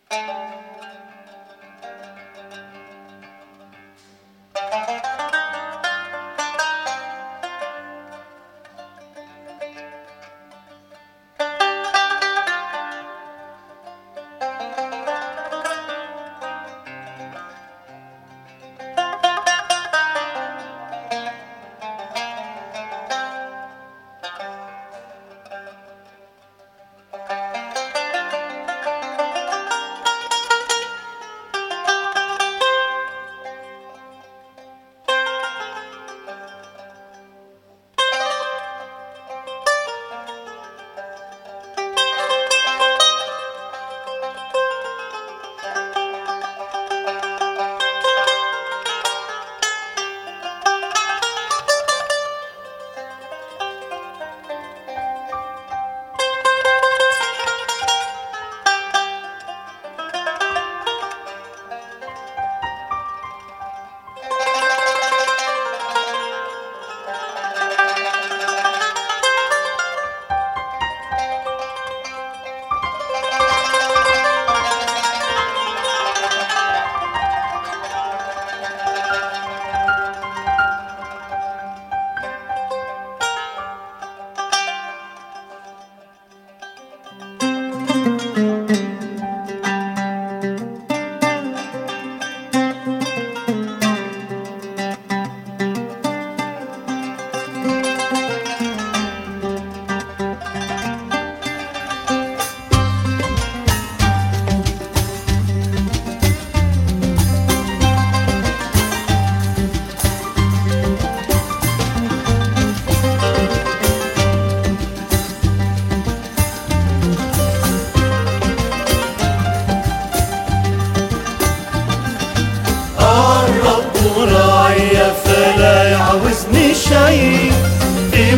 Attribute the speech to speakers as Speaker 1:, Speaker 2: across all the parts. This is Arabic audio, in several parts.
Speaker 1: في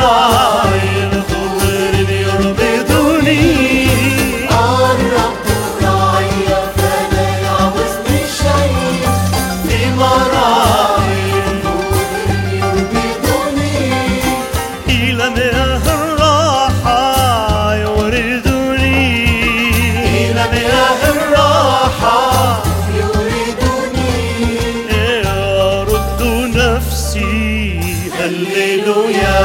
Speaker 1: مراعي الخضر يربطني.
Speaker 2: الرب راعي فلا يعوزني شيء،
Speaker 1: في مراعي
Speaker 2: الخضر يربطني.
Speaker 1: إلى مياه الراحة يوردني، إلى مياه الراحة
Speaker 2: يوردني.
Speaker 1: يرد نفسي. هللويا.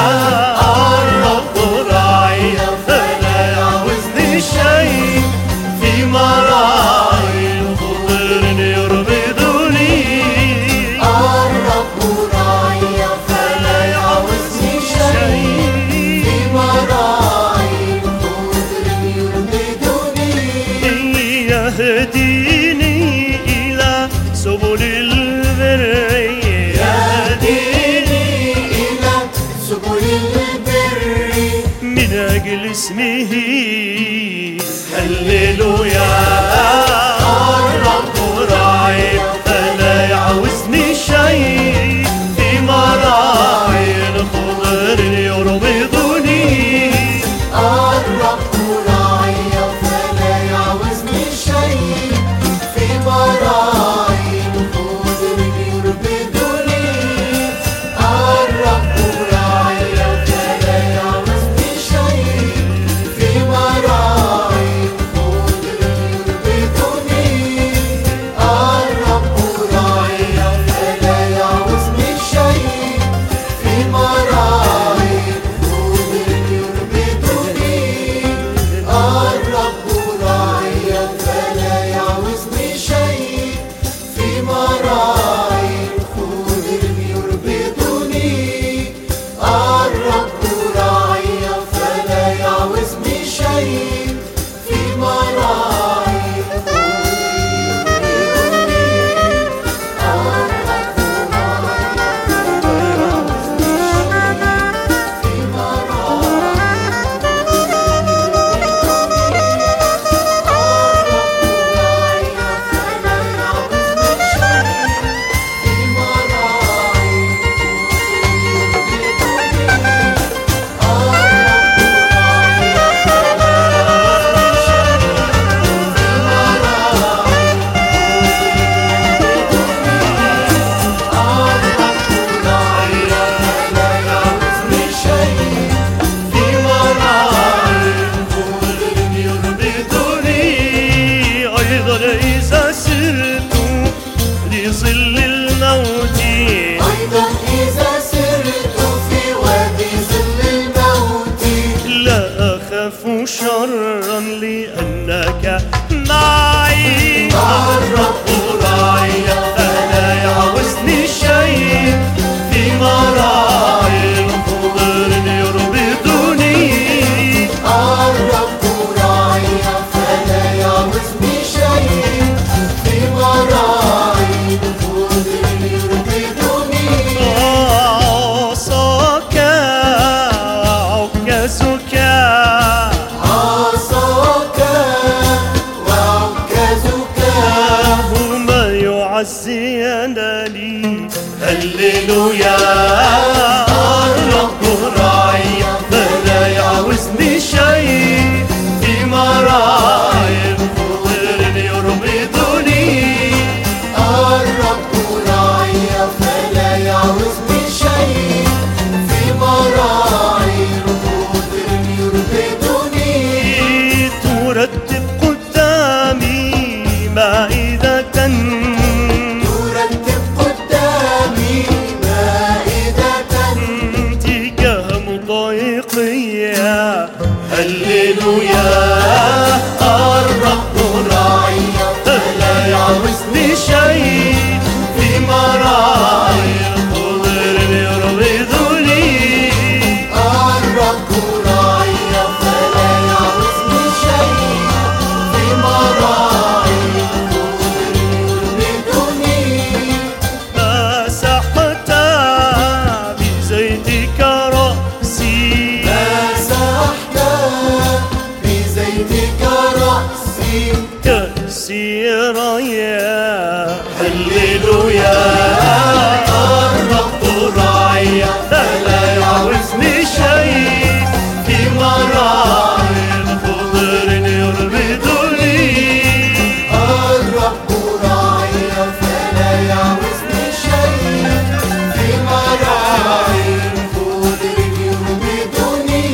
Speaker 1: الرب راعي فلا يعوزني شيء، في مراعي الخضر يربطني.
Speaker 2: الرب راعي فلا يعوزني شيء، في مراعي الخضر يربطني.
Speaker 1: يهديني إلى سبل البر،
Speaker 2: سبل البر
Speaker 1: من أجل اسمه. هللويا. الرب راعي فلا يعوزني شيء، في مراعي الخضر يربطني.
Speaker 2: الرب راعي فلا يعوزني شيء، في مراعي الخضر يربطني. الرب راعي فلا يعوزني شيء، في مراعي الخضر يربطني.
Speaker 1: أيضا إذا سرت لظل الموت،
Speaker 2: أيضا إذا سرت في وادي ظل الموت،
Speaker 1: لا أخاف شرا لأنك معي. الرب راعي فلا يعوزني شيء، في مراعي الخضر يربطني.
Speaker 2: الرب راعي فلا يعوزني شيء، في مراعي الخضر يربطني.
Speaker 1: عصاك عكازك،
Speaker 2: عصاك وعكازك
Speaker 1: هما يعزيانني. هللويا. الرب راعي فلا يعوزني شيء، في مراعي الخضر يربطني.
Speaker 2: الرب راعي فلا يعوزني شيء، في مراعي الخضر يربطني.
Speaker 1: ترتب قدامي مائدة،
Speaker 2: ترتب قدامي مائدة،
Speaker 1: تجاه مضايقيا. هللويا. الرب راعي فلا يعوزني شيء، في مراعي الخضر يربطني.
Speaker 2: الرب راعي فلا يعوزني شيء، في مراعي الخضر يربطني.
Speaker 1: مسحت بزيتك رأسي،
Speaker 2: مسحت بزيتك رأسي،
Speaker 1: كأسي رايا. هللويا. الرب راعي فلا يعوزني شيء، في مراعي الخضر يربطني.
Speaker 2: الرب راعي فلا يعوزني شيء، في مراعي الخضر يربطني.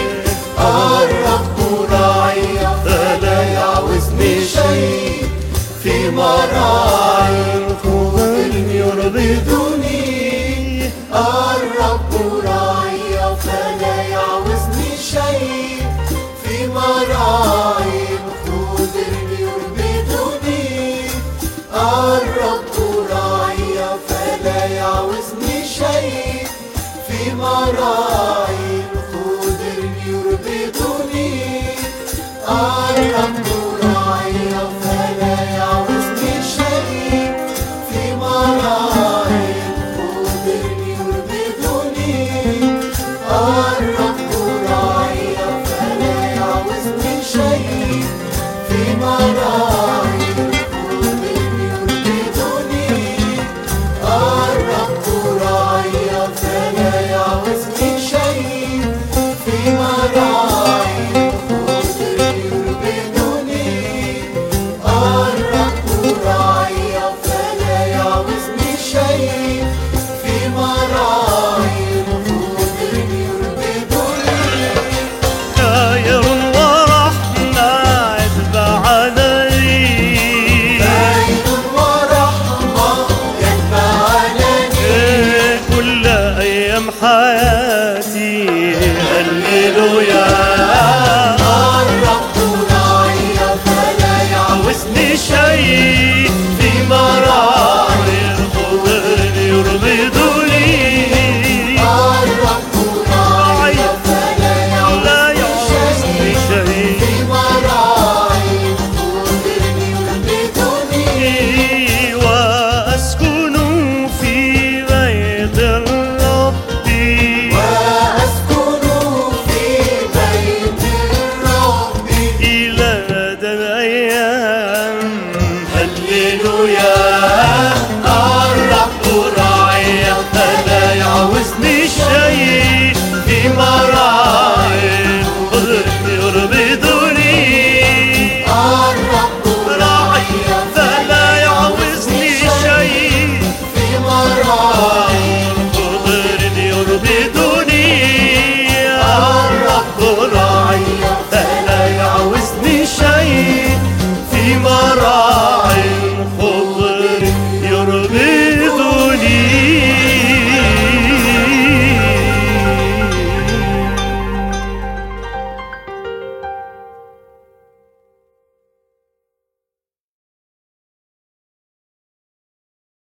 Speaker 2: الرب راعي فلا يعوزني شيء، في مراعي الخضر يربطني. الرب راعي فلا يعوزني شيء، في مراعي الخضر يربطني. الرب راعي فلا يعوزني شيء، في مراعي الخضر يربطني. الرب راعي فلا يعوزني شيء، في مراعي الخضر يربطني. الرب راعي فلا يعوزني شيء، في مراعي الخضر يربطني. الرب راعي فلا يعوزني شيء، في مراعي الخضر يربطني. الرب راعي فلا يعوزني شيء، في مراعي الخضر يربطني.
Speaker 1: خير ورحمة يتبعني،
Speaker 2: خير ورحمة يتبعني
Speaker 1: كل أيام حياتي. هللويا.
Speaker 2: الرب راعي فلا يعوزني
Speaker 1: عوزني شيء، في مراعي